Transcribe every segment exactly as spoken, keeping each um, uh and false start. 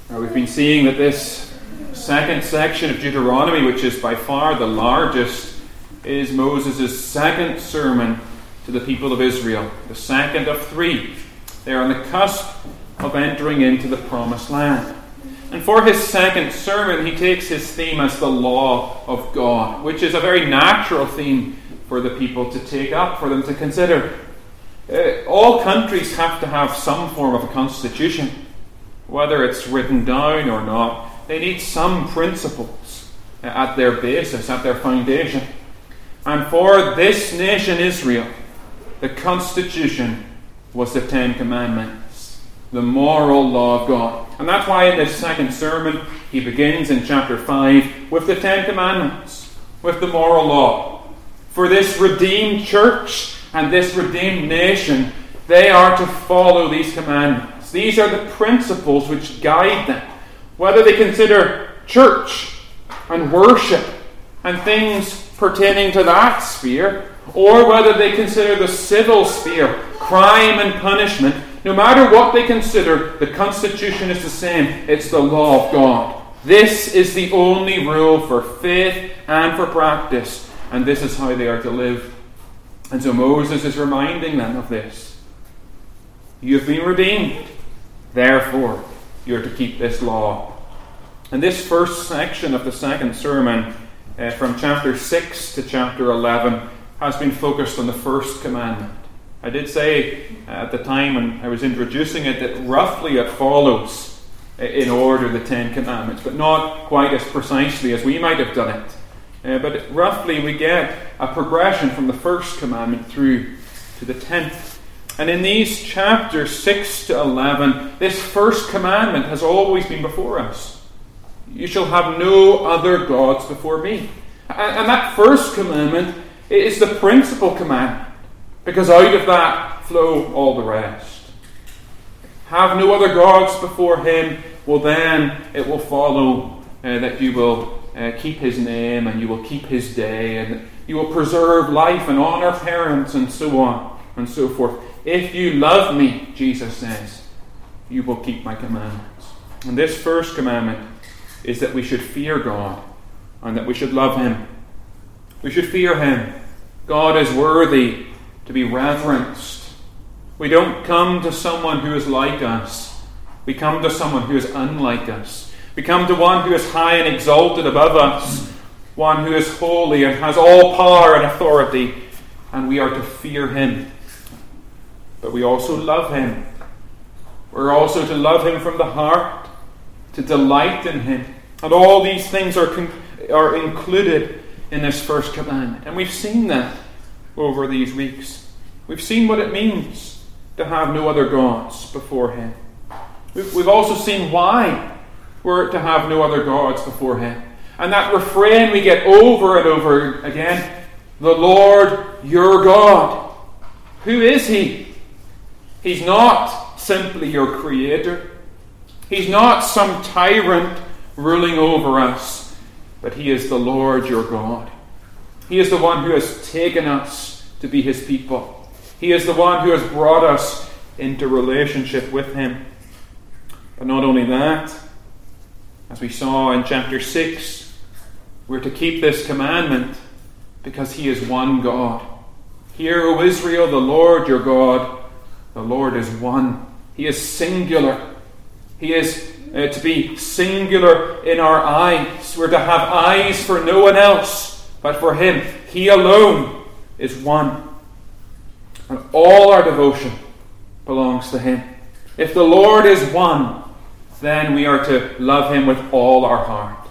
Now, we've been seeing that this second section of Deuteronomy, which is by far the largest, is Moses' second sermon to the people of Israel, the second of three. They are on the cusp of entering into the promised land. And for his second sermon, he takes his theme as the law of God, which is a very natural theme for the people to take up, for them to consider. Uh, all countries have to have some form of a constitution, whether it's written down or not. They need some principles at their basis, at their foundation. And for this nation, Israel, the constitution was the Ten Commandments, the moral law of God. And that's why in this second sermon, he begins in chapter five with the Ten Commandments, with the moral law. For this redeemed church and this redeemed nation, they are to follow these commandments. These are the principles which guide them, whether they consider church and worship and things pertaining to that sphere, or whether they consider the civil sphere, crime and punishment. No matter what they consider, the Constitution is the same. It's the law of God. This is the only rule for faith and for practice, and this is how they are to live. And so Moses is reminding them of this. You've been redeemed, therefore you're to keep this law. And this first section of the second sermon, uh, from chapter six to chapter eleven, has been focused on the first commandment. I did say uh, at the time when I was introducing it that roughly it follows uh, in order the Ten Commandments, but not quite as precisely as we might have done it. Uh, but roughly we get a progression from the first commandment through to the tenth. And in these chapters six to eleven, this first commandment has always been before us. You shall have no other gods before me. And, and that first commandment is the principal commandment, because out of that flow all the rest. Have no other gods before him. Well, then it will follow uh, that you will uh, keep his name and you will keep his day and you will preserve life and honor parents and so on and so forth. If you love me, Jesus says, you will keep my commandments. And this first commandment is that we should fear God and that we should love him. We should fear him. God is worthy to be reverenced. We don't come to someone who is like us. We come to someone who is unlike us. We come to one who is high and exalted above us, one who is holy and has all power and authority, and we are to fear him. But we also love him. We're also to love him from the heart, to delight in him. And all these things are, con- are included in this first commandment. And we've seen that over these weeks. We've seen what it means to have no other gods before him. We've, we've also seen why we're to have no other gods before him. And that refrain we get over and over again, the Lord your God. Who is he? He's not simply your creator. He's not some tyrant ruling over us, but he is the Lord your God. He is the one who has taken us to be his people. He is the one who has brought us into relationship with him. But not only that, as we saw in chapter six, we're to keep this commandment because he is one God. Hear, O Israel, the Lord your God, the Lord is one. He is singular. He is uh, to be singular in our eyes. We're to have eyes for no one else but for him. He alone is one. And all our devotion belongs to him. If the Lord is one, then we are to love him with all our heart.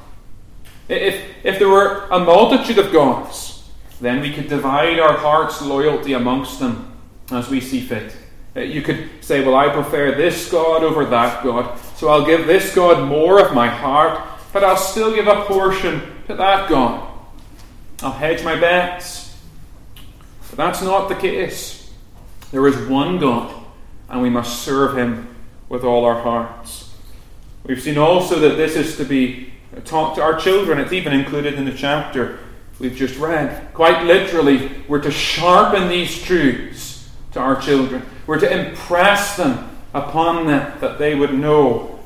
If, if there were a multitude of gods, then we could divide our heart's loyalty amongst them as we see fit. You could say, well, I prefer this God over that God, so I'll give this God more of my heart, but I'll still give a portion to that God. I'll hedge my bets. But that's not the case. There is one God, and we must serve him with all our hearts. We've seen also that this is to be taught to our children. It's even included in the chapter we've just read. Quite literally, we're to sharpen these truths to our children. We're to impress them upon them that they would know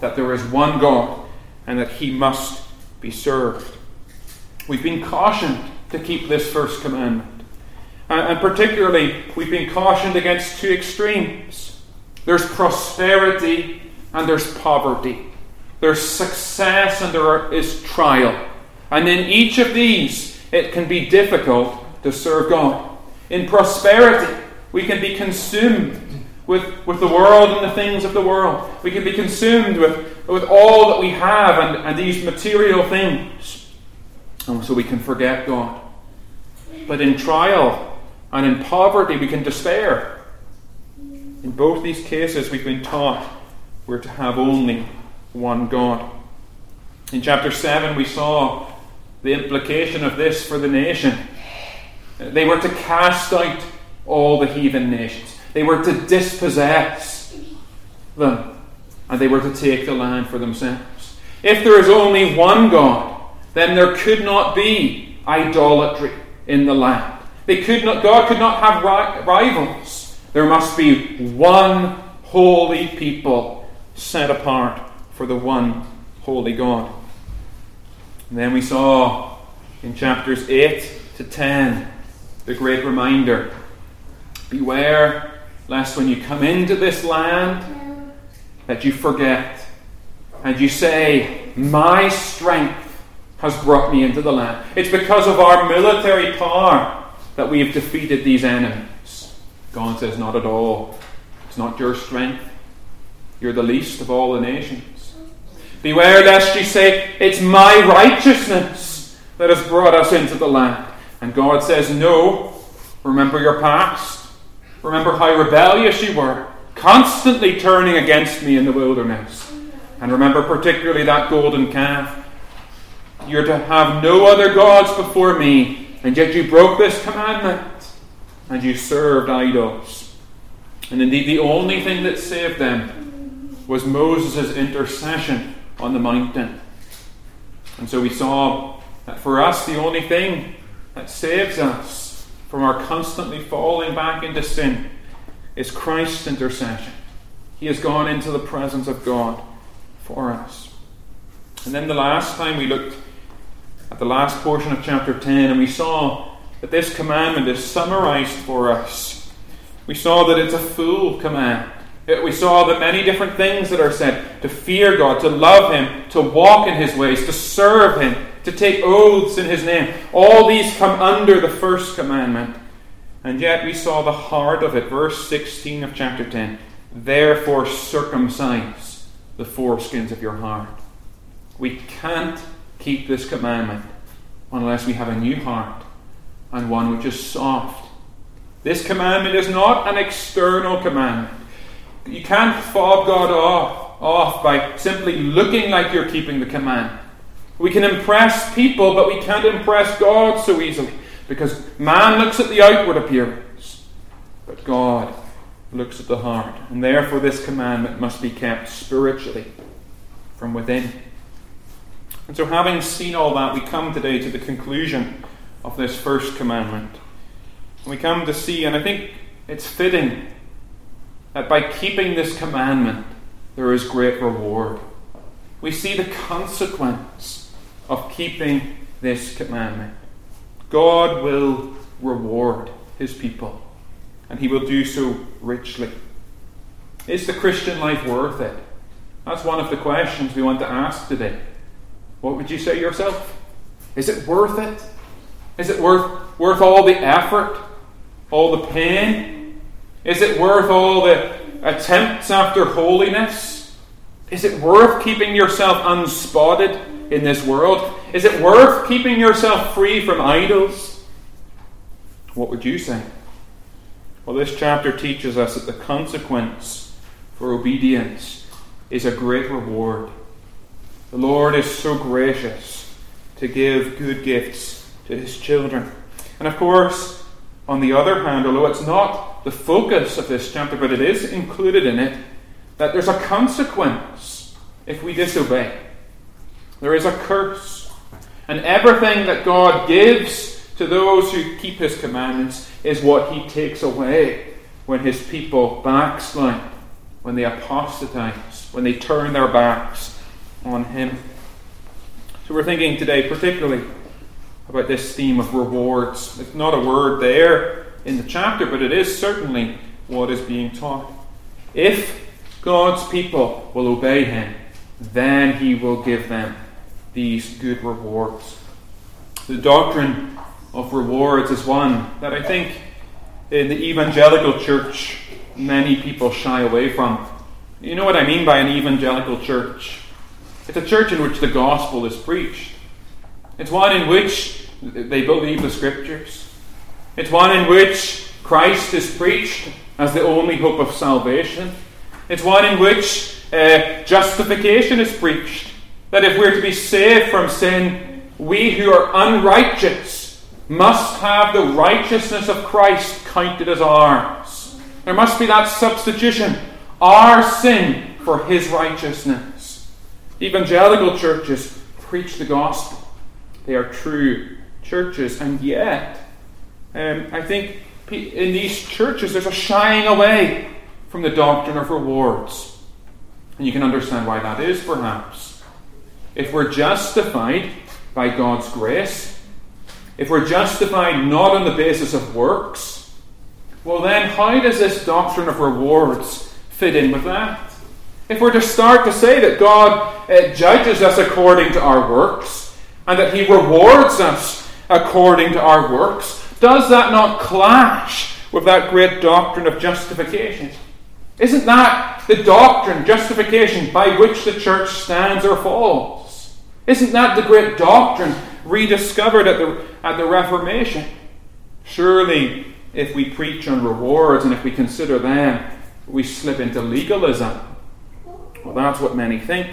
that there is one God and that he must be served. We've been cautioned to keep this first commandment. And particularly, we've been cautioned against two extremes. There's prosperity and there's poverty. There's success and there is trial. And in each of these, it can be difficult to serve God. In prosperity, we can be consumed with, with the world and the things of the world. We can be consumed with, with all that we have and, and these material things. And so we can forget God. But in trial and in poverty, we can despair. In both these cases, we've been taught we're to have only one God. In chapter seven, we saw the implication of this for the nation. They were to cast out all the heathen nations. They were to dispossess them. And they were to take the land for themselves. If there is only one God, then there could not be idolatry in the land. They could not. God could not have ri- rivals. There must be one holy people set apart for the one holy God. And then we saw in chapters eight to ten the great reminder. Beware lest when you come into this land that you forget and you say, my strength has brought me into the land. It's because of our military power that we have defeated these enemies. God says, not at all. It's not your strength. You're the least of all the nations. Beware lest you say, it's my righteousness that has brought us into the land. And God says, no. Remember your past. Remember how rebellious you were, constantly turning against me in the wilderness. And remember particularly that golden calf. You're to have no other gods before me. And yet you broke this commandment, and you served idols. And indeed the only thing that saved them was Moses' intercession on the mountain. And so we saw that for us the only thing that saves us from our constantly falling back into sin is Christ's intercession. He has gone into the presence of God for us. And then the last time we looked at the last portion of chapter ten, and we saw that this commandment is summarized for us. We saw that it's a full command. We saw that many different things that are said: to fear God, to love Him, to walk in His ways, to serve Him, to take oaths in His name. All these come under the first commandment. And yet we saw the heart of it. Verse sixteen of chapter ten. Therefore circumcise the foreskins of your heart. We can't keep this commandment unless we have a new heart and one which is soft. This commandment is not an external commandment. You can't fob God off, off by simply looking like you're keeping the commandment. We can impress people, but we can't impress God so easily, because man looks at the outward appearance, but God looks at the heart. And therefore this commandment must be kept spiritually from within. And so, having seen all that, we come today to the conclusion of this first commandment. We come to see, and I think it's fitting, that by keeping this commandment, there is great reward. We see the consequence of keeping this commandment. God will reward His people, and He will do so richly. Is the Christian life worth it? That's one of the questions we want to ask today. What would you say yourself? Is it worth it? Is it worth worth all the effort? All the pain? Is it worth all the attempts after holiness? Is it worth keeping yourself unspotted in this world? Is it worth keeping yourself free from idols? What would you say? Well, this chapter teaches us that the consequence for obedience is a great reward. The Lord is so gracious to give good gifts to His children. And of course, on the other hand, although it's not the focus of this chapter, but it is included in it, that there's a consequence if we disobey. There is a curse. And everything that God gives to those who keep His commandments is what He takes away when His people backslide. when they apostatize, when they turn their backs on him. So we're thinking today particularly about this theme of rewards. It's not a word there in the chapter, but it is certainly what is being taught. If God's people will obey him, then he will give them these good rewards. The doctrine of rewards is one that I think in the evangelical church many people shy away from. You know what I mean by an evangelical church? It's a church in which the gospel is preached. It's one in which they believe the scriptures. It's one in which Christ is preached as the only hope of salvation. It's one in which uh, justification is preached. That if we're to be saved from sin, we who are unrighteous must have the righteousness of Christ counted as ours. There must be that substitution, our sin for his righteousness. Evangelical churches preach the gospel. They are true churches, and yet um, I think in these churches there's a shying away from the doctrine of rewards. And you can understand why that is, perhaps. If we're justified by God's grace, if we're justified not on the basis of works, well then how does this doctrine of rewards fit in with that? If we're to start to say that God uh, judges us according to our works, and that he rewards us according to our works, does that not clash with that great doctrine of justification? Isn't that the doctrine, justification, by which the church stands or falls? Isn't that the great doctrine rediscovered at the, at the Reformation? Surely, if we preach on rewards and if we consider them, we slip into legalism. Well, that's what many think.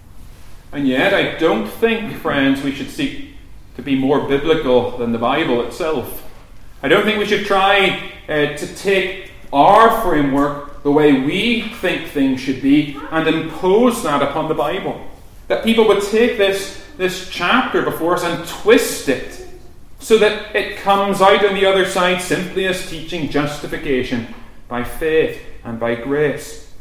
And yet, I don't think, friends, we should seek to be more biblical than the Bible itself. I don't think we should try uh, to take our framework, the way we think things should be, and impose that upon the Bible. That people would take this, this chapter before us and twist it so that it comes out on the other side simply as teaching justification by faith and by grace.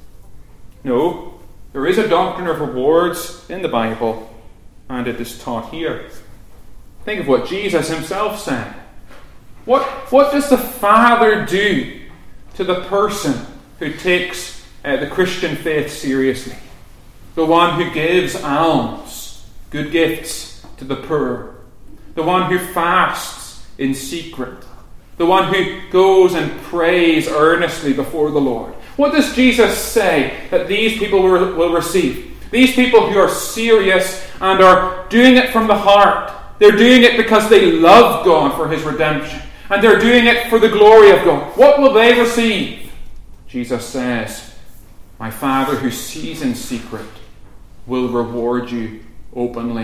No, there is a doctrine of rewards in the Bible, and it is taught here. Think of what Jesus himself said. What, what does the Father do to the person who takes uh, the Christian faith seriously? The one who gives alms, good gifts to the poor. The one who fasts in secret. The one who goes and prays earnestly before the Lord. What does Jesus say that these people will, will receive? These people who are serious and are doing it from the heart. They're doing it because they love God for his redemption. And they're doing it for the glory of God. What will they receive? Jesus says, my Father who sees in secret will reward you openly.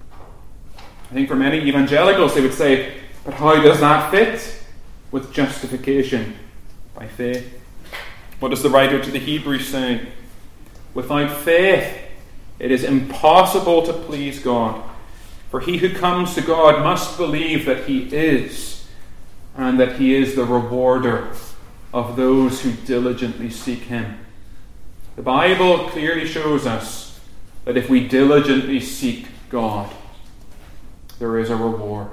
I think for many evangelicals they would say, but how does that fit with justification by faith? What does the writer to the Hebrews say? Without faith it is impossible to please God. For he who comes to God must believe that he is, and that he is the rewarder of those who diligently seek him. The Bible clearly shows us that if we diligently seek God, there is a reward.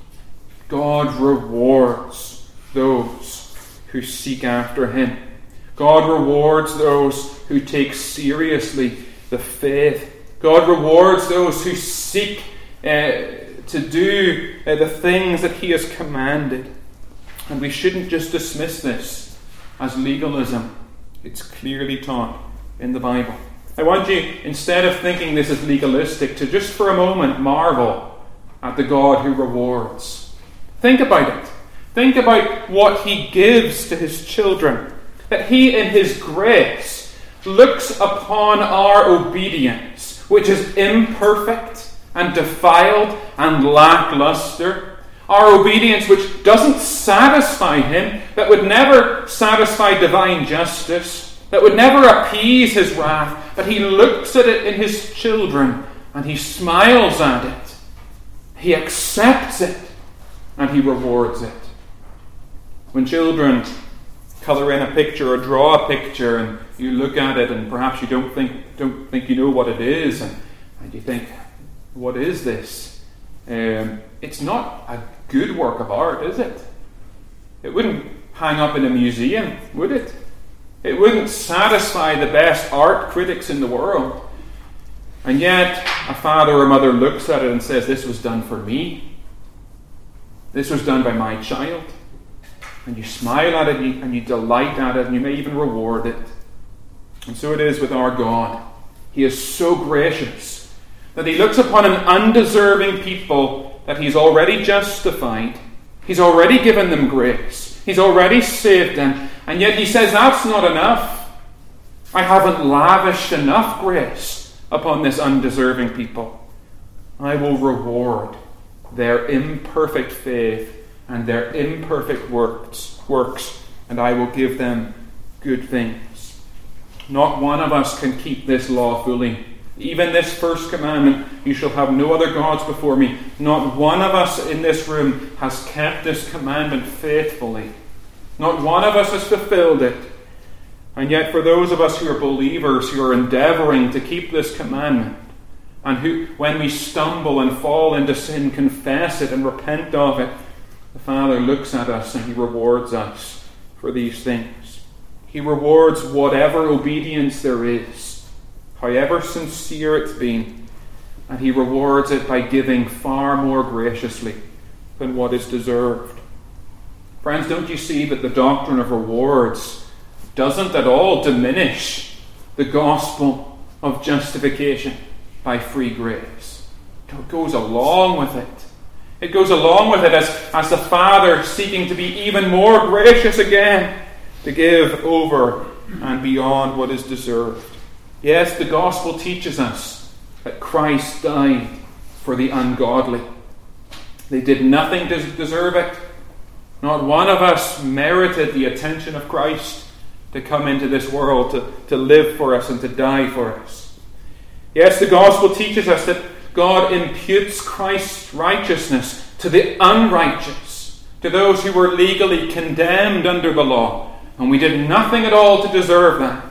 God rewards those who seek after him. God rewards those who take seriously the faith. God rewards those who seek uh, to do uh, the things that he has commanded. And we shouldn't just dismiss this as legalism. It's clearly taught in the Bible. I want you, instead of thinking this is legalistic, to just for a moment marvel at the God who rewards. Think about it. Think about what he gives to his children. That he in his grace looks upon our obedience, which is imperfect and defiled and lackluster. Our obedience which doesn't satisfy him, that would never satisfy divine justice, that would never appease his wrath, but he looks at it in his children and he smiles at it. He accepts it and he rewards it. When children colour in a picture or draw a picture and you look at it and perhaps you don't think don't think you know what it is, and, and you think, what is this? Um, it's not a good work of art, is it? It wouldn't hang up in a museum, would it? It wouldn't satisfy the best art critics in the world. And yet, a father or mother looks at it and says, this was done for me. This was done by my child. And you smile at it and you, and you delight at it, and you may even reward it. And so it is with our God. He is so gracious that he looks upon an undeserving people that he's already justified. He's already given them grace. He's already saved them. And yet he says, that's not enough. I haven't lavished enough grace upon this undeserving people. I will reward their imperfect faith and their imperfect works, works, and I will give them good things. Not one of us can keep this law fully. Even this first commandment, you shall have no other gods before me. Not one of us in this room has kept this commandment faithfully. Not one of us has fulfilled it. And yet for those of us who are believers, who are endeavouring to keep this commandment, and who, when we stumble and fall into sin, confess it and repent of it, the Father looks at us and he rewards us for these things. He rewards whatever obedience there is, however sincere it's been, and he rewards it by giving far more graciously than what is deserved. Friends, don't you see that the doctrine of rewards doesn't at all diminish the gospel of justification by free grace? It goes along with it. It goes along with it as, as the Father seeking to be even more gracious again, to give over and beyond what is deserved. Yes, the gospel teaches us that Christ died for the ungodly. They did nothing to deserve it. Not one of us merited the attention of Christ to come into this world, to, to live for us and to die for us. Yes, the gospel teaches us that God imputes Christ's righteousness to the unrighteous, to those who were legally condemned under the law, and we did nothing at all to deserve that.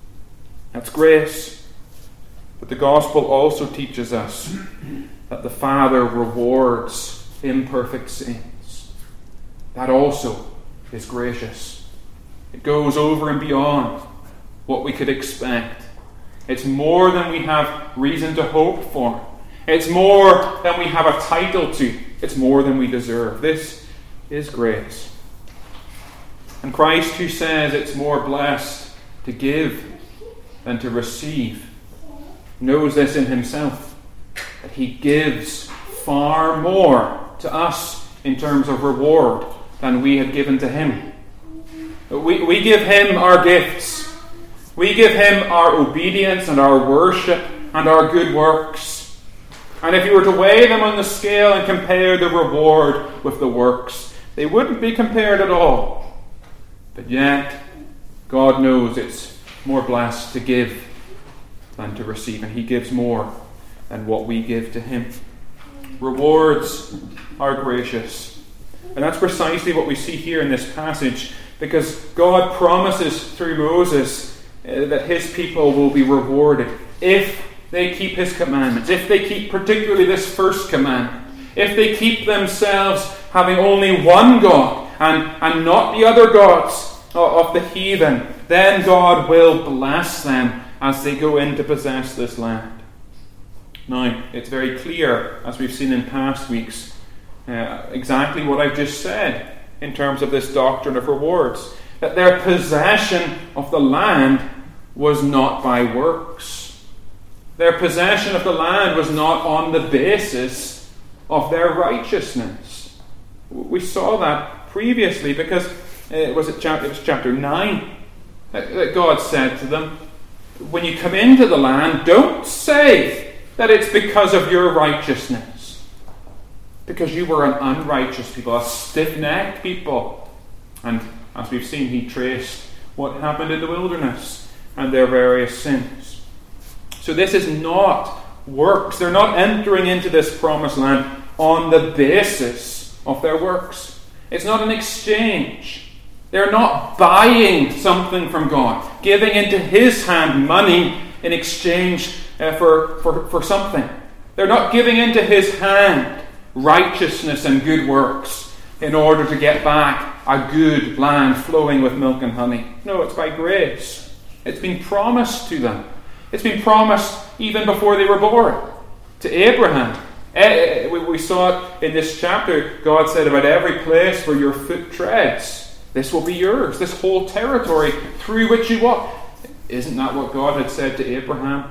That's grace. But the gospel also teaches us that the Father rewards imperfect saints. That also is gracious. It goes over and beyond what we could expect. It's more than we have reason to hope for. It's more than we have a title to. It's more than we deserve. This is grace. And Christ, who says it's more blessed to give than to receive, knows this in himself, that he gives far more to us in terms of reward than we have given to him. We, we give him our gifts. We give him our obedience and our worship and our good works. And if you were to weigh them on the scale and compare the reward with the works, they wouldn't be compared at all. But yet, God knows it's more blessed to give than to receive, and he gives more than what we give to him. Rewards are gracious. And that's precisely what we see here in this passage, because God promises through Moses uh, that his people will be rewarded if they keep his commandments, if they keep particularly this first commandment, if they keep themselves having only one God and, and not the other gods of, of the heathen, then God will bless them as they go in to possess this land. Now, it's very clear, as we've seen in past weeks, uh, exactly what I've just said in terms of this doctrine of rewards, that their possession of the land was not by works. Their possession of the land was not on the basis of their righteousness. We saw that previously, because it was, chapter, it was chapter nine that God said to them, when you come into the land, don't say that it's because of your righteousness, because you were an unrighteous people, a stiff-necked people. And as we've seen, he traced what happened in the wilderness and their various sins. So this is not works. They're not entering into this promised land on the basis of their works. It's not an exchange. They're not buying something from God. giving into his hand money in exchange uh, for, for, for something. They're not giving into his hand righteousness and good works in order to get back a good land flowing with milk and honey. No, it's by grace. It's been promised to them. It's been promised even before they were born. To Abraham. We saw it in this chapter. God said, about every place where your foot treads, this will be yours. This whole territory through which you walk. Isn't that what God had said to Abraham?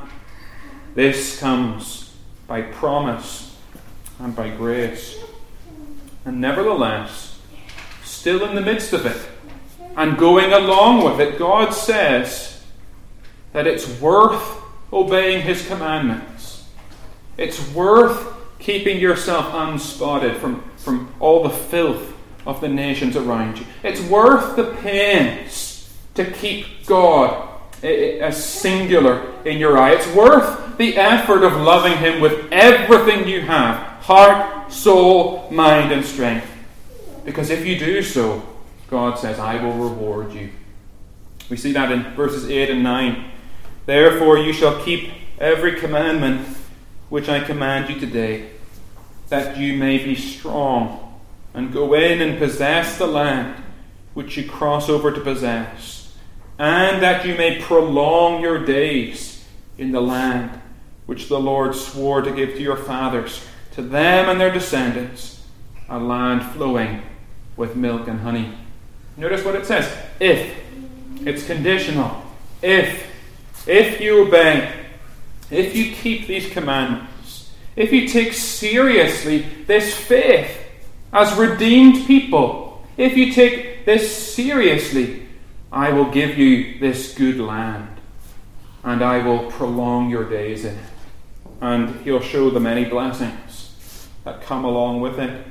This comes by promise and by grace. And nevertheless, still in the midst of it, and going along with it, God says that it's worth obeying his commandments. It's worth keeping yourself unspotted from, from all the filth of the nations around you. It's worth the pains to keep God as singular in your eye. It's worth the effort of loving him with everything you have, heart, soul, mind, and strength. Because if you do so, God says, I will reward you. We see that in verses eight and nine. Therefore you shall keep every commandment which I command you today, that you may be strong, and go in and possess the land which you cross over to possess, and that you may prolong your days in the land which the Lord swore to give to your fathers, to them and their descendants, a land flowing with milk and honey. Notice what it says. If. It's conditional. If. If you obey. If you keep these commandments. If you take seriously this faith as redeemed people. If you take this seriously, I will give you this good land. And I will prolong your days in it. And he'll show the many blessings that come along with it.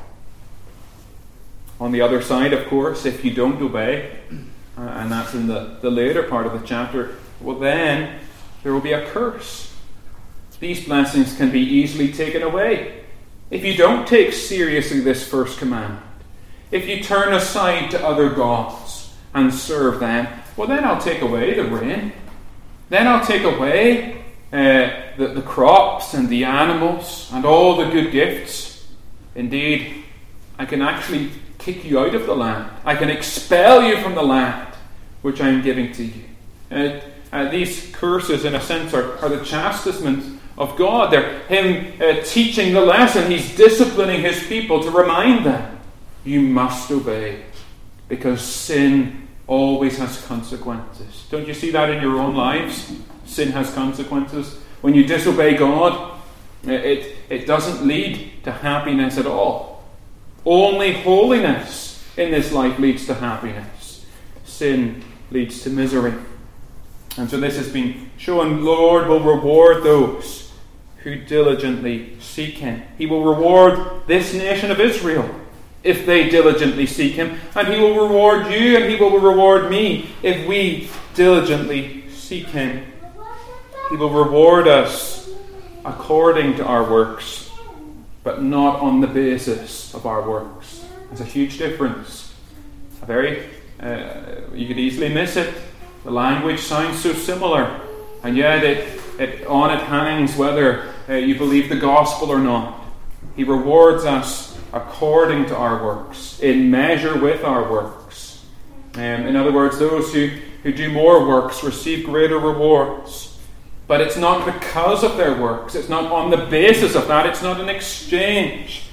On the other side, of course, if you don't obey, uh, and that's in the, the later part of the chapter, well then there will be a curse. These blessings can be easily taken away. If you don't take seriously this first commandment, if you turn aside to other gods and serve them, well then I'll take away the rain. Then I'll take away uh, the, the crops and the animals and all the good gifts. Indeed, I can actually kick you out of the land. I can expel you from the land which I am giving to you. Uh, uh, these curses, in a sense, are, are the chastisement of God. They're him uh, teaching the lesson. He's disciplining his people to remind them, you must obey, because sin always has consequences. Don't you see that in your own lives? Sin has consequences. When you disobey God, it, it doesn't lead to happiness at all. Only holiness in this life leads to happiness. Sin leads to misery. And so this has been shown. Lord will reward those who diligently seek him. He will reward this nation of Israel if they diligently seek him. And he will reward you and he will reward me if we diligently seek him. He will reward us according to our works, but not on the basis of our works. There's a huge difference. A very, uh, you could easily miss it. The language sounds so similar, and yet it, it on it hangs whether uh, you believe the gospel or not. He rewards us according to our works, in measure with our works. Um, in other words, those who, who do more works receive greater rewards. But it's not because of their works. It's not on the basis of that. It's not an exchange.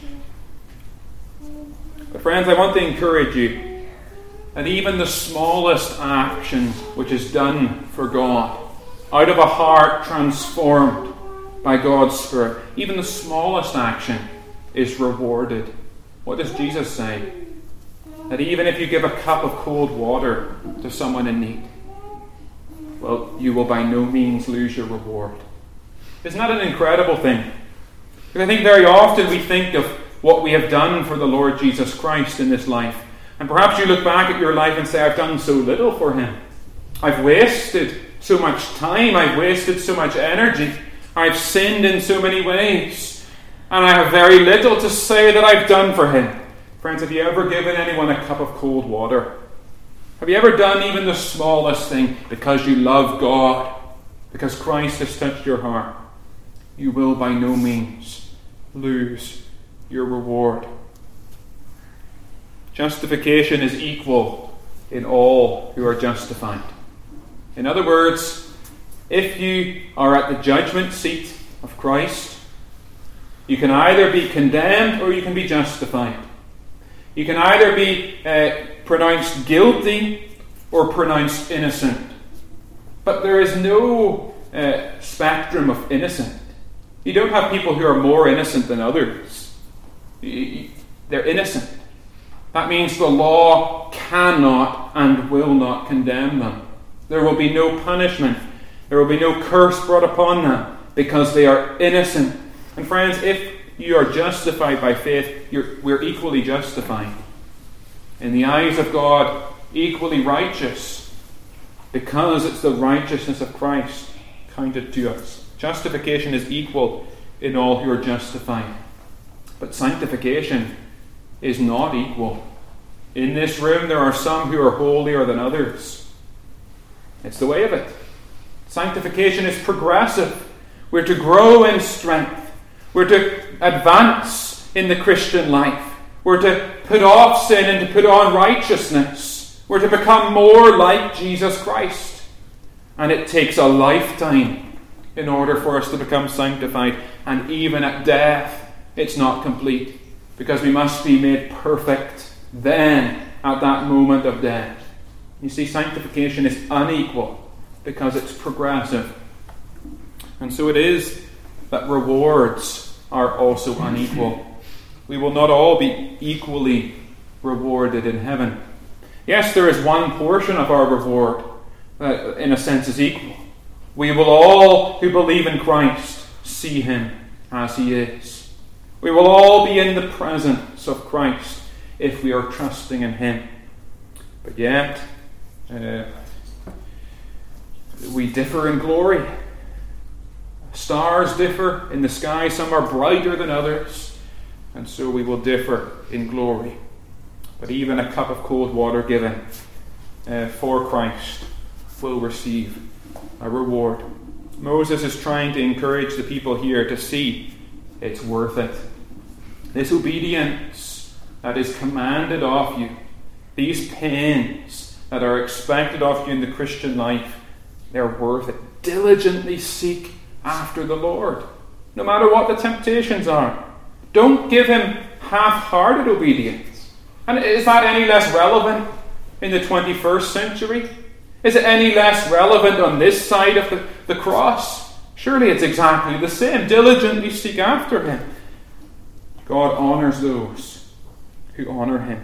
But friends, I want to encourage you that even the smallest action which is done for God, out of a heart transformed by God's Spirit, even the smallest action is rewarded. What does Jesus say? That even if you give a cup of cold water to someone in need, well, you will by no means lose your reward. Isn't that an incredible thing? Because I think very often we think of what we have done for the Lord Jesus Christ in this life. And perhaps you look back at your life and say, I've done so little for him. I've wasted so much time. I've wasted so much energy. I've sinned in so many ways. And I have very little to say that I've done for him. Friends, have you ever given anyone a cup of cold water? Have you ever done even the smallest thing because you love God, because Christ has touched your heart? You will by no means lose your reward. Justification is equal in all who are justified. In other words, if you are at the judgment seat of Christ, you can either be condemned or you can be justified. You can either be uh, pronounced guilty or pronounced innocent. But there is no uh, spectrum of innocent. You don't have people who are more innocent than others. They're innocent. That means the law cannot and will not condemn them. There will be no punishment. There will be no curse brought upon them because they are innocent. And friends, if you are justified by faith, you're, we're equally justified. In the eyes of God, equally righteous, because it's the righteousness of Christ counted to us. Justification is equal in all who are justified. But sanctification is not equal. In this room, there are some who are holier than others. It's the way of it. Sanctification is progressive. We're to grow in strength. We're to advance in the Christian life. We're to put off sin and to put on righteousness. We're to become more like Jesus Christ. And it takes a lifetime in order for us to become sanctified. And even at death, it's not complete, because we must be made perfect then, at that moment of death. You see, sanctification is unequal because it's progressive. And so it is that rewards are also unequal. We will not all be equally rewarded in heaven. Yes, there is one portion of our reward that, in a sense, is equal. We will all who believe in Christ see him as he is. We will all be in the presence of Christ if we are trusting in him. But yet, uh, we differ in glory. Stars differ in the sky. Some are brighter than others. And so we will differ in glory. But even a cup of cold water given uh, for Christ will receive a reward. Moses is trying to encourage the people here to see it's worth it. This obedience that is commanded of you, these pains that are expected of you in the Christian life, they're worth it. Diligently seek after the Lord, no matter what the temptations are. Don't give him half-hearted obedience. And is that any less relevant in the twenty-first century? Is it any less relevant on this side of the, the cross? Surely it's exactly the same. Diligently seek after him. God honours those who honour him.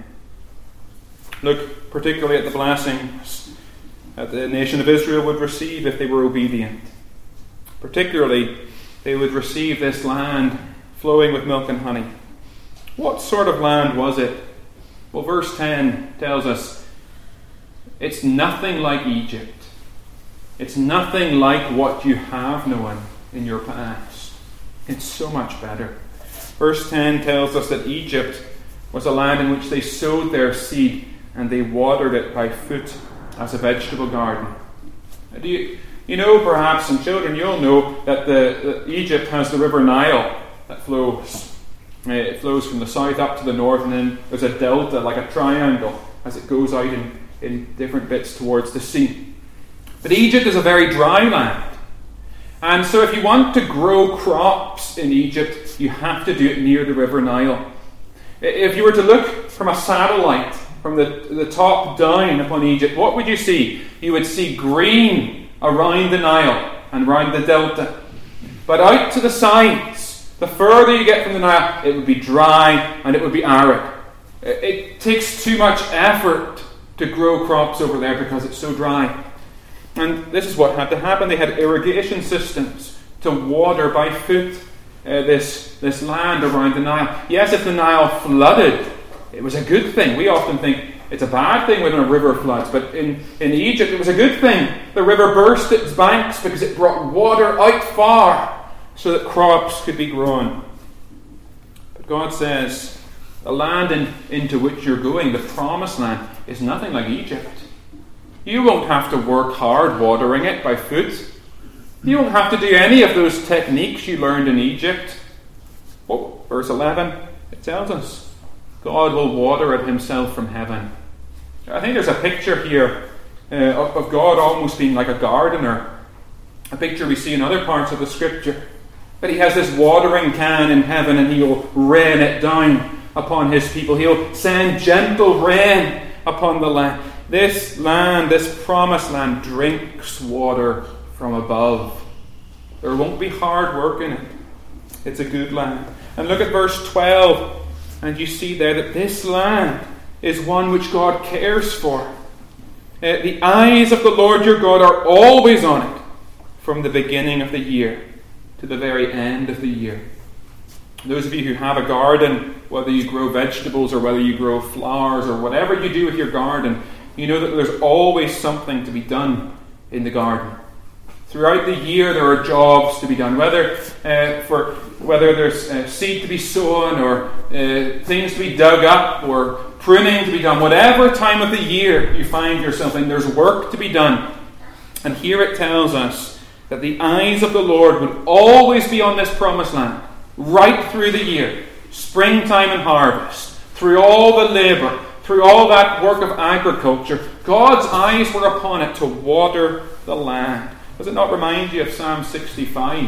Look particularly at the blessings that the nation of Israel would receive if they were obedient. Particularly, they would receive this land flowing with milk and honey. What sort of land was it? Well, verse ten tells us it's nothing like Egypt. It's nothing like what you have known in your past. It's so much better. Verse ten tells us that Egypt was a land in which they sowed their seed and they watered it by foot as a vegetable garden. Do you, you know, perhaps, and children, you'll know that the, the Egypt has the river Nile that flows. It flows from the south up to the north, and then there's a delta, like a triangle, as it goes out in, in different bits towards the sea. But Egypt is a very dry land. And so if you want to grow crops in Egypt, you have to do it near the river Nile. If you were to look from a satellite, from the, the top down upon Egypt, what would you see? You would see green around the Nile and around the delta. But out to the sides, the further you get from the Nile, it would be dry and it would be arid. It takes too much effort to grow crops over there because it's so dry. And this is what had to happen. They had irrigation systems to water by foot uh, this, this land around the Nile. Yes, if the Nile flooded, it was a good thing. We often think it's a bad thing when a river floods, but in, in Egypt it was a good thing. The river burst its banks because it brought water out far so that crops could be grown. But God says, the land in, into which you're going, the promised land, is nothing like Egypt. You won't have to work hard watering it by foot. You won't have to do any of those techniques you learned in Egypt. Oh, verse eleven, it tells us, God will water it himself from heaven. I think there's a picture here uh, of, of God almost being like a gardener. A picture we see in other parts of the scripture. That he has this watering can in heaven and he'll rain it down upon his people. He'll send gentle rain upon the land. This land, this promised land, drinks water from above. There won't be hard work in it. It's a good land. And look at verse twelve, and you see there that this land is one which God cares for. Uh, the eyes of the Lord your God are always on it, from the beginning of the year to the very end of the year. Those of you who have a garden, whether you grow vegetables or whether you grow flowers or whatever you do with your garden, you know that there's always something to be done in the garden. Throughout the year there are jobs to be done, whether uh, for whether there's uh, seed to be sown or uh, things to be dug up or pruning to be done. Whatever time of the year you find yourself in, there's work to be done. And here it tells us that the eyes of the Lord would always be on this promised land, right through the year, springtime and harvest, through all the labour, through all that work of agriculture. God's eyes were upon it to water the land. Does it not remind you of Psalm sixty-five?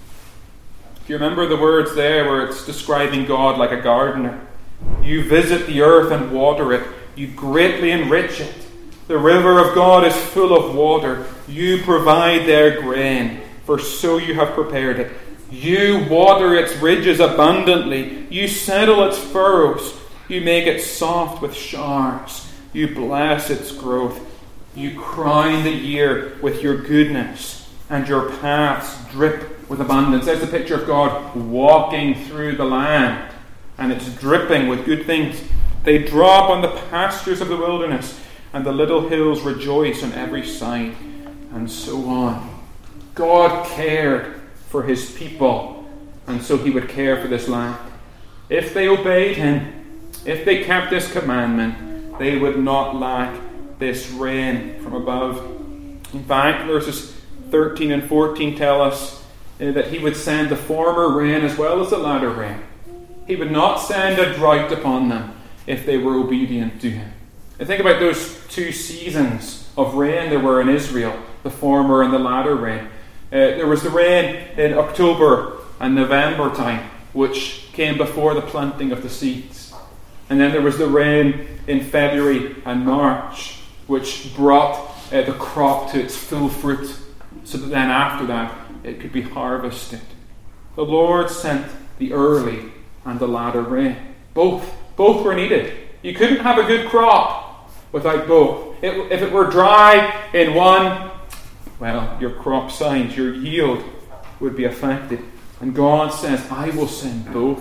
If you remember the words there where it's describing God like a gardener. You visit the earth and water it. You greatly enrich it. The river of God is full of water. You provide their grain, for so you have prepared it. You water its ridges abundantly. You settle its furrows. You make it soft with showers. You bless its growth. You crown the year with your goodness, and your paths drip with abundance. There's a picture of God walking through the land, and it's dripping with good things. They drop on the pastures of the wilderness, and the little hills rejoice on every side, and so on. God cared for his people, and so he would care for this land. If they obeyed him, if they kept this commandment, they would not lack this rain from above. In fact, verses thirteen and fourteen tell us uh, that he would send the former rain as well as the latter rain. He would not send a drought upon them if they were obedient to him. And think about those two seasons of rain there were in Israel, the former and the latter rain. Uh, there was the rain in October and November time, which came before the planting of the seeds. And then there was the rain in February and March, which brought uh, the crop to its full fruit, so that then after that it could be harvested. The Lord sent the early and the latter rain. Both, both were needed. You couldn't have a good crop without both. It, if it were dry in one, well, your crop size, your yield would be affected. And God says, I will send both.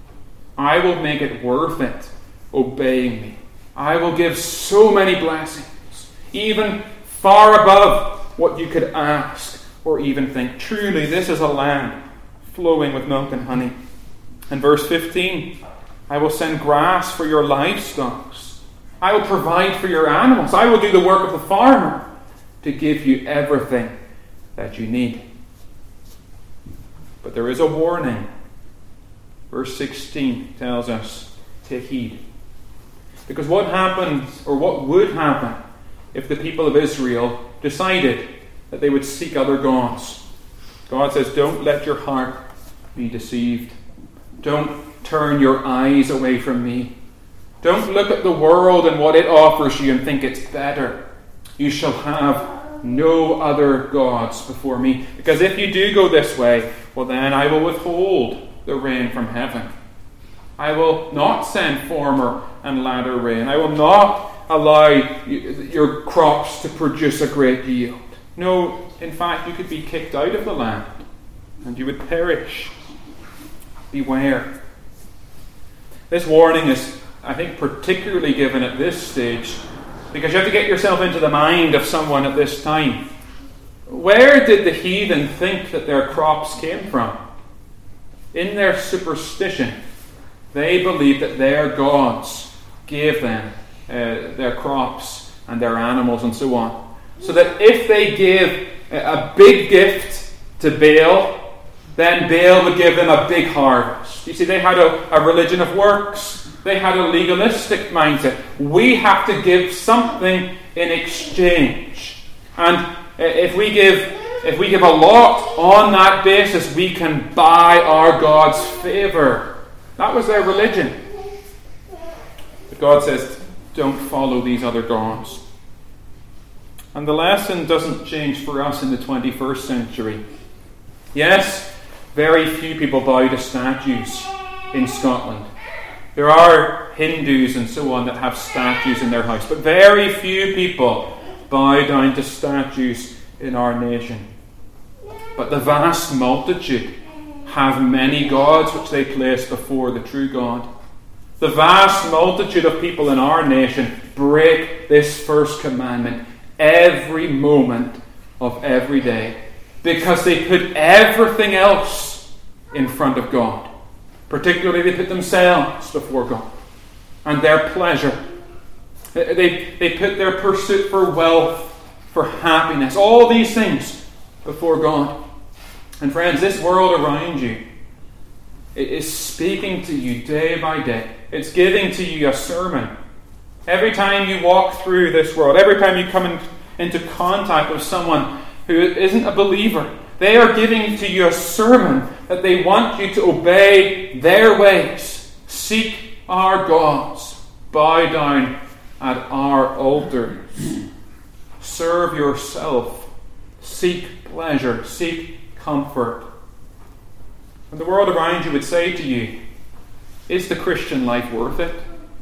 I will make it worth it, obeying me. I will give so many blessings, even far above what you could ask or even think. Truly, this is a land flowing with milk and honey. And verse fifteen, I will send grass for your livestock. I will provide for your animals. I will do the work of the farmer to give you everything that you need. But there is a warning. Verse sixteen tells us, take heed. Because what happens, or what would happen, if the people of Israel decided that they would seek other gods? God says, don't let your heart be deceived. Don't turn your eyes away from me. Don't look at the world and what it offers you and think it's better. You shall have no other gods before me. Because if you do go this way, well then I will withhold the rain from heaven. I will not send former and latter rain. I will not allow your crops to produce a great yield. No, in fact, you could be kicked out of the land and you would perish. Beware. This warning is, I think, particularly given at this stage because you have to get yourself into the mind of someone at this time. Where did the heathen think that their crops came from? In their superstition, they believed that their gods gave them uh, their crops and their animals and so on. So that if they give a big gift to Baal, then Baal would give them a big harvest. You see, they had a, a religion of works. They had a legalistic mindset. We have to give something in exchange. And if we give if we give a lot on that basis, we can buy our God's favour. That was their religion. But God says, don't follow these other gods. And the lesson doesn't change for us in the twenty-first century. Yes, very few people bow to statues in Scotland. There are Hindus and so on that have statues in their house, but very few people bow down to statues in our nation. But the vast multitude have many gods which they place before the true God. The vast multitude of people in our nation break this first commandment every moment of every day because they put everything else in front of God. Particularly, they put themselves before God and their pleasure. They, they put their pursuit for wealth, for happiness, all these things before God. And friends, this world around you is speaking to you day by day. It's giving to you a sermon. Every time you walk through this world, every time you come in, into contact with someone who isn't a believer, they are giving to you a sermon that they want you to obey their ways. Seek our gods. Bow down at our altars. Serve yourself. Seek pleasure. Seek comfort. And the world around you would say to you, is the Christian life worth it?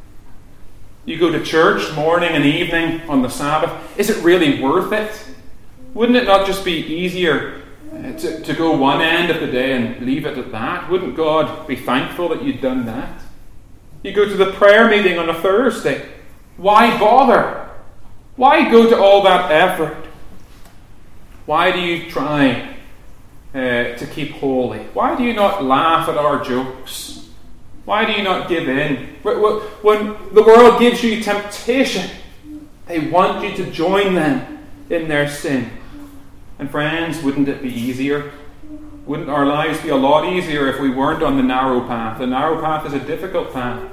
You go to church morning and evening on the Sabbath. Is it really worth it? Wouldn't it not just be easier to, to go one end of the day and leave it at that? Wouldn't God be thankful that you'd done that? You go to the prayer meeting on a Thursday. Why bother? Why go to all that effort? Why do you try uh, to keep holy? Why do you not laugh at our jokes? Why do you not give in? When the world gives you temptation, they want you to join them in their sin. And friends, wouldn't it be easier? Wouldn't our lives be a lot easier if we weren't on the narrow path? The narrow path is a difficult path.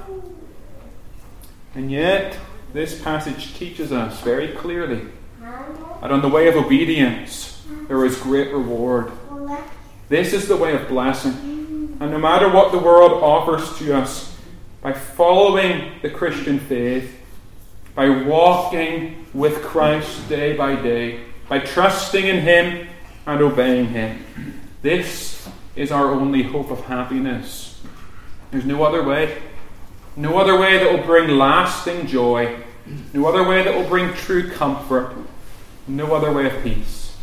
And yet, this passage teaches us very clearly that on the way of obedience, there is great reward. This is the way of blessing. And no matter what the world offers to us, by following the Christian faith, by walking with Christ day by day, by trusting in Him and obeying Him, this is our only hope of happiness. There's no other way. No other way that will bring lasting joy. No other way that will bring true comfort. No other way of peace.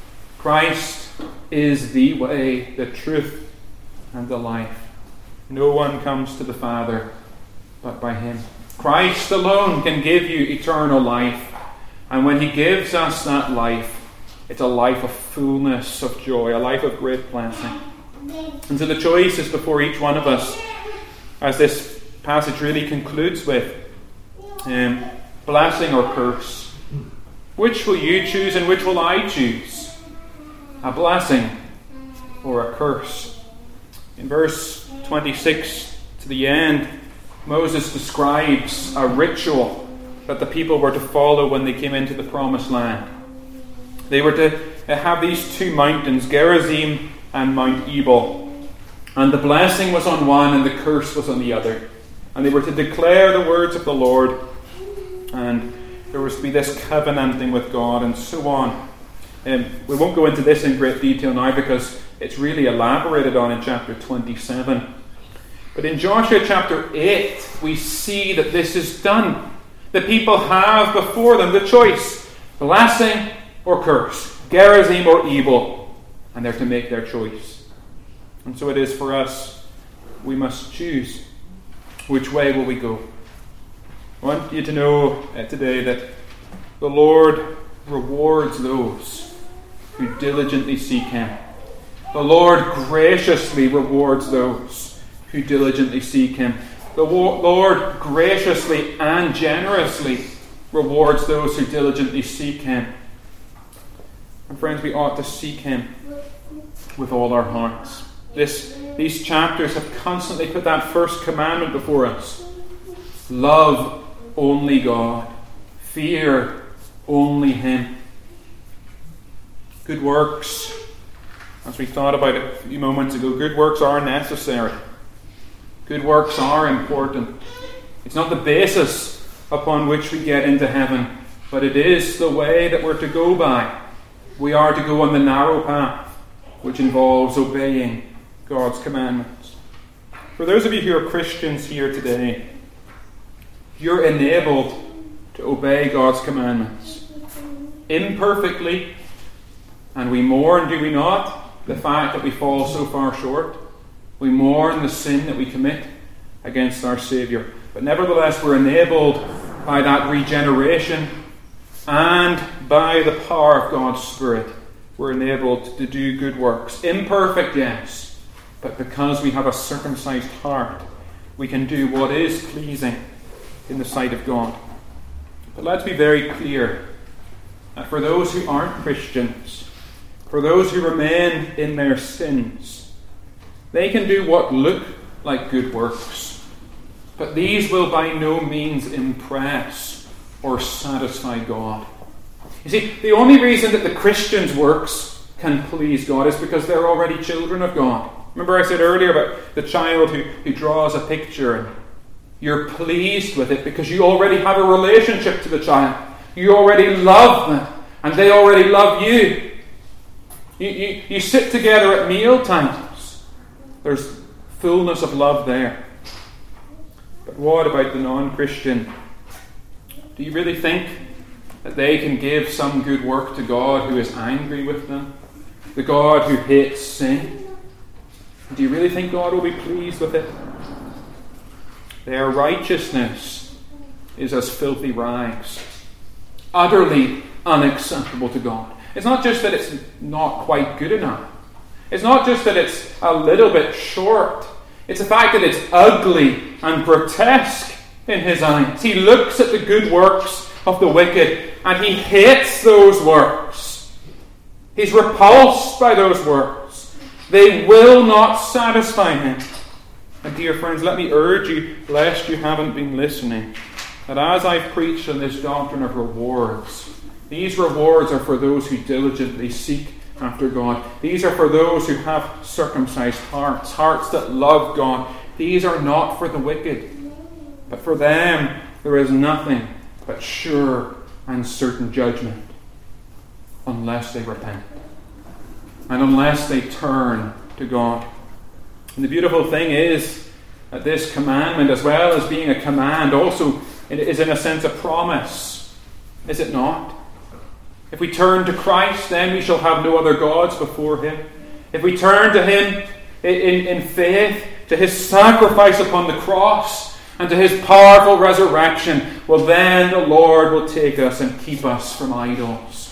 Christ is the way, the truth, and the life. No one comes to the Father but by Him. Christ alone can give you eternal life. And when He gives us that life, it's a life of fullness of joy, a life of great blessing. And so the choice is before each one of us, as this passage really concludes with, um, blessing or curse. Which will you choose and which will I choose? A blessing or a curse? In verse twenty-six to the end, Moses describes a ritual that the people were to follow when they came into the promised land. They were to have these two mountains, Gerizim and Mount Ebal. And the blessing was on one and the curse was on the other. And they were to declare the words of the Lord. And there was to be this covenanting with God and so on. Um, we won't go into this in great detail now because it's really elaborated on in chapter twenty-seven. But in Joshua chapter eight, we see that this is done. The people have before them the choice, blessing or curse, Gerizim or Ebal, and they're to make their choice. And so it is for us. We must choose. Which way will we go? I want you to know uh, today that the Lord rewards those who diligently seek Him. The Lord graciously rewards those who diligently seek Him. The Lord graciously and generously rewards those who diligently seek him. And friends, we ought to seek him with all our hearts. This, these chapters have constantly put that first commandment before us. Love only God. Fear only him. Good works, as we thought about it a few moments ago, good works are necessary. Good works are important. It's not the basis upon which we get into heaven, but it is the way that we're to go by. We are to go on the narrow path, which involves obeying God's commandments. For those of you who are Christians here today, you're enabled to obey God's commandments. Imperfectly, and we mourn, do we not, the fact that we fall so far short. We mourn the sin that we commit against our Saviour. But nevertheless, we're enabled by that regeneration and by the power of God's Spirit. We're enabled to do good works. Imperfect, yes, but because we have a circumcised heart, we can do what is pleasing in the sight of God. But let's be very clear that for those who aren't Christians, for those who remain in their sins, they can do what look like good works, but these will by no means impress or satisfy God. You see, the only reason that the Christian's works can please God is because they're already children of God. Remember I said earlier about the child who, who draws a picture and you're pleased with it because you already have a relationship to the child. You already love them and they already love you. You, you, you sit together at meal times. There's fullness of love there. But what about the non-Christian? Do you really think that they can give some good work to God who is angry with them? The God who hates sin? Do you really think God will be pleased with it? Their righteousness is as filthy rags, utterly unacceptable to God. It's not just that it's not quite good enough. It's not just that it's a little bit short. It's the fact that it's ugly and grotesque in his eyes. He looks at the good works of the wicked and he hates those works. He's repulsed by those works. They will not satisfy him. And dear friends, let me urge you, lest you haven't been listening, that as I've preached on this doctrine of rewards, these rewards are for those who diligently seek after God. These are for those who have circumcised hearts, hearts that love God. These are not for the wicked, but for them there is nothing but sure and certain judgment unless they repent and unless they turn to God. And the beautiful thing is that this commandment, as well as being a command, also it is in a sense a promise, is it not? If we turn to Christ, then we shall have no other gods before him. If we turn to him in, in faith, to his sacrifice upon the cross, and to his powerful resurrection, well then the Lord will take us and keep us from idols.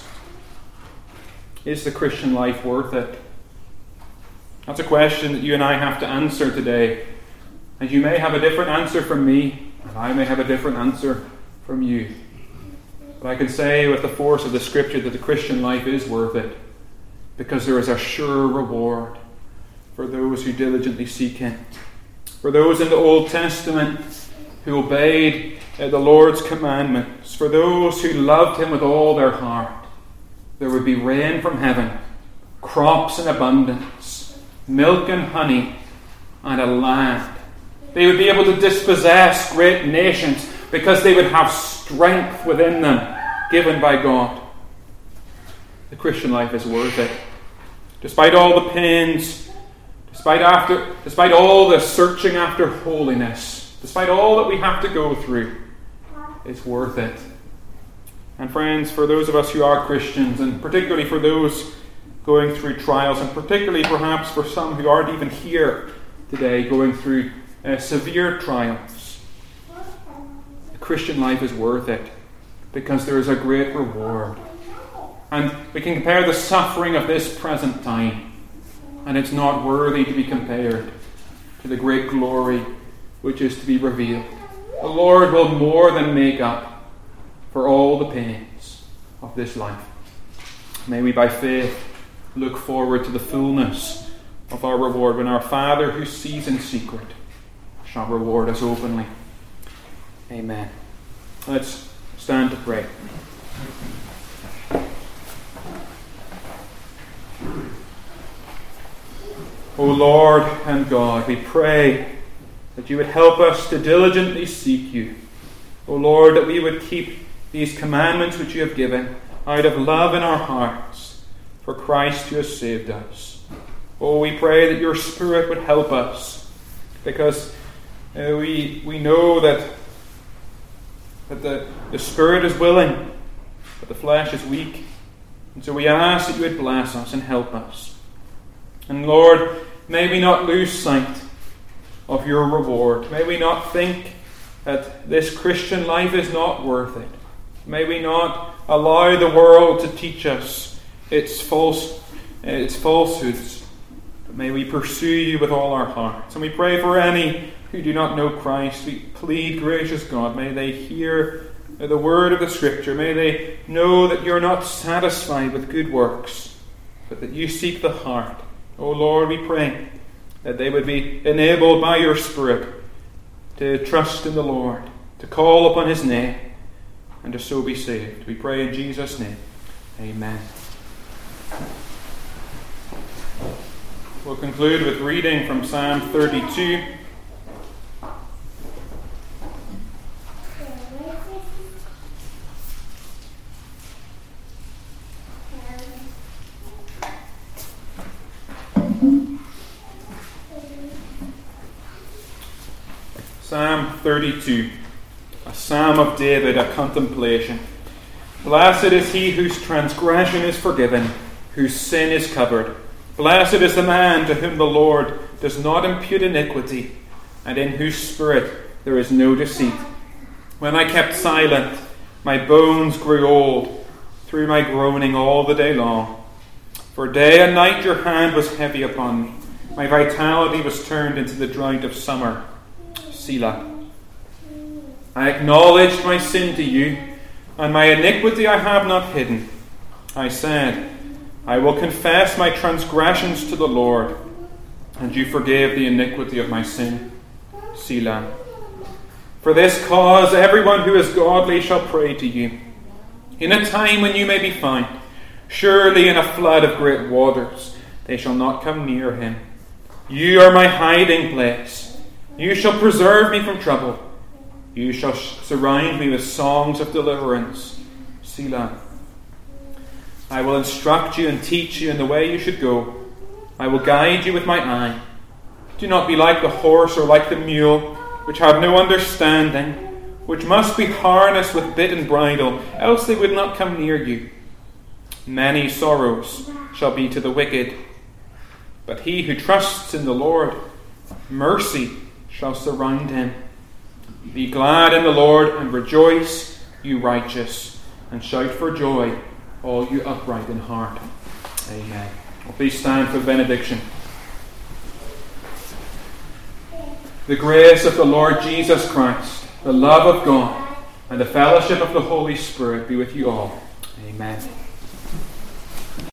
Is the Christian life worth it? That's a question that you and I have to answer today. And you may have a different answer from me, and I may have a different answer from you. But I can say with the force of the Scripture that the Christian life is worth it, because there is a sure reward for those who diligently seek him. For those in the Old Testament who obeyed uh, the Lord's commandments, for those who loved him with all their heart, there would be rain from heaven, crops in abundance, milk and honey, and a land. They would be able to dispossess great nations because they would have strength within them given by God. The Christian life is worth it. Despite all the pains, despite after, despite all the searching after holiness, despite all that we have to go through, it's worth it. And friends, for those of us who are Christians, and particularly for those going through trials, and particularly perhaps for some who aren't even here today going through uh, severe trials, the Christian life is worth it because there is a great reward. And we can compare the suffering of this present time, and it's not worthy to be compared to the great glory which is to be revealed. The Lord will more than make up for all the pains of this life. May we by faith look forward to the fullness of our reward when our Father who sees in secret shall reward us openly. Amen. Let's stand to pray. O Lord and God, we pray that you would help us to diligently seek you. O Lord, that we would keep these commandments which you have given out of love in our hearts for Christ who has saved us. Oh, we pray that your Spirit would help us, because uh, we we know that, that the, the Spirit is willing, but the flesh is weak. And so we ask that you would bless us and help us. And Lord, may we not lose sight of your reward. May we not think that this Christian life is not worth it. May we not allow the world to teach us its false, its falsehoods. But may we pursue you with all our hearts. And we pray for any who do not know Christ. We plead, gracious God, may they hear the word of the Scripture. May they know that you're not satisfied with good works, but that you seek the heart. O Lord, we pray that they would be enabled by your Spirit to trust in the Lord, to call upon his name, and to so be saved. We pray in Jesus' name. Amen. We'll conclude with reading from Psalm thirty-two. Psalm thirty-two, a psalm of David, a contemplation. Blessed is he whose transgression is forgiven, whose sin is covered. Blessed is the man to whom the Lord does not impute iniquity, and in whose spirit there is no deceit. When I kept silent, my bones grew old through my groaning all the day long. For day and night your hand was heavy upon me. My vitality was turned into the drought of summer. Selah. I acknowledged my sin to you, and my iniquity I have not hidden. I said, I will confess my transgressions to the Lord, and you forgave the iniquity of my sin. Selah. For this cause everyone who is godly shall pray to you, in a time when you may be found. Surely in a flood of great waters they shall not come near him. You are my hiding place. You shall preserve me from trouble. You shall surround me with songs of deliverance. Selah. I will instruct you and teach you in the way you should go. I will guide you with my eye. Do not be like the horse or like the mule, which have no understanding, which must be harnessed with bit and bridle, else they would not come near you. Many sorrows shall be to the wicked, but he who trusts in the Lord, mercy shall surround him. Be glad in the Lord and rejoice, you righteous, and shout for joy, all you upright in heart. Amen. Well, please stand for benediction. The grace of the Lord Jesus Christ, the love of God, and the fellowship of the Holy Spirit be with you all. Amen.